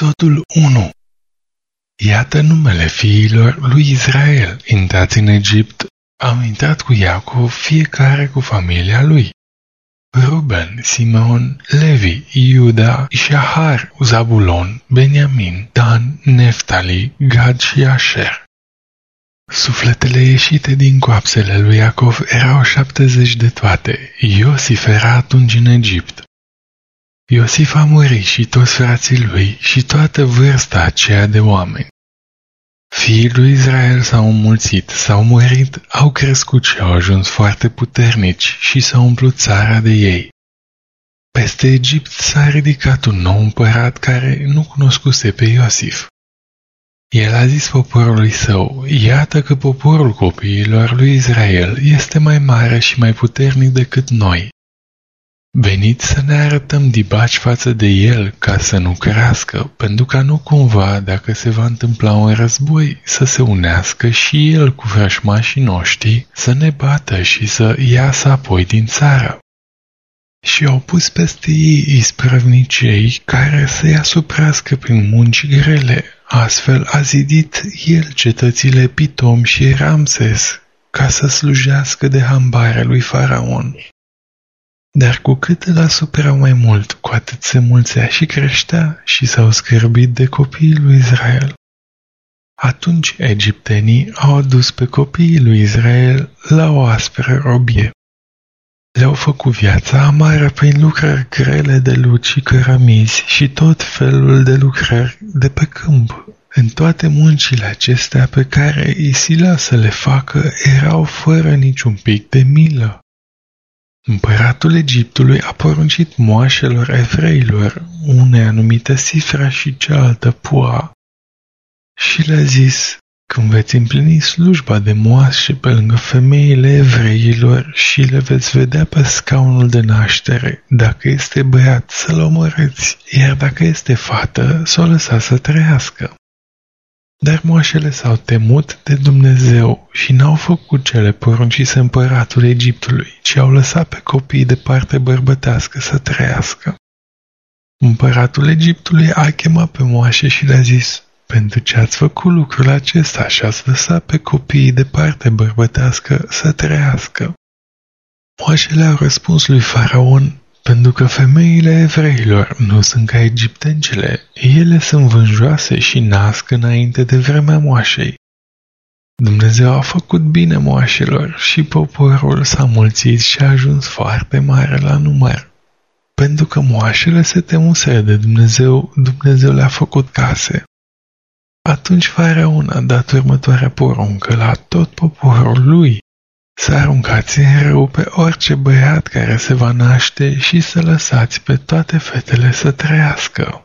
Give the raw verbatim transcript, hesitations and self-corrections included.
Episodul unu. Iată numele fiilor lui Israel, intrați în Egipt, au intrat cu Iacov, fiecare cu familia lui. Ruben, Simeon, Levi, Iuda, Ishahar, Zabulon, Beniamin, Dan, Neftali, Gad și Asher. Sufletele ieșite din coapsele lui Iacov erau șaptezeci de toate. Iosif era atunci în Egipt. Iosif a murit și toți frații lui și toată vârsta aceea de oameni. Fiii lui Israel s-au înmulțit, s-au murit, au crescut și au ajuns foarte puternici și s-au umplut țara de ei. Peste Egipt s-a ridicat un nou împărat care nu cunoscuse pe Iosif. El a zis poporului său, iată că poporul copiilor lui Israel este mai mare și mai puternic decât noi. Veniți să ne arătăm dibaci față de el ca să nu crească, pentru ca nu cumva, dacă se va întâmpla un război, să se unească și el cu vrăjmașii noștri, să ne bată și să iasă apoi din țară. Și au pus peste ei isprăvnicei care să-i asuprească prin munci grele, astfel a zidit el cetățile Pitom și Ramses, ca să slujească de hambarea lui Faraon. Dar cu cât îl asuprau mai mult, cu atât se mulțea și creștea și s-au scârbit de copiii lui Israel. Atunci egiptenii au adus pe copiii lui Israel la o aspră robie. Le-au făcut viața amară prin lucrări grele de lut și cărămizi și tot felul de lucrări de pe câmp. În toate muncile acestea pe care îi sila să le facă erau fără niciun pic de milă. Împăratul Egiptului a poruncit moașelor evreilor, uneia numită Sifra și cealaltă Pua, și le-a zis, când veți împlini slujba de moașe pe lângă femeile evreilor și le veți vedea pe scaunul de naștere, dacă este băiat să-l omorâți, iar dacă este fată să o lăsați să trăiască. Dar moașele s-au temut de Dumnezeu și n-au făcut cele poruncise împăratul Egiptului, ci au lăsat pe copiii de parte bărbătească să trăiască. Împăratul Egiptului a chemat pe moașe și le-a zis, pentru ce ați făcut lucrul acesta și ați lăsat pe copiii de parte bărbătească să trăiască? Moașele au răspuns lui Faraon, pentru că femeile evreilor nu sunt ca egiptencele, ele sunt vânjoase și nasc înainte de vremea moașei. Dumnezeu a făcut bine moașelor și poporul s-a mulțit și a ajuns foarte mare la număr. Pentru că moașele se temuseră de Dumnezeu, Dumnezeu le-a făcut case. Atunci Faraon a dat următoarea poruncă la tot poporul lui. Să aruncați în râu pe orice băiat care se va naște și să lăsați pe toate fetele să trăiască.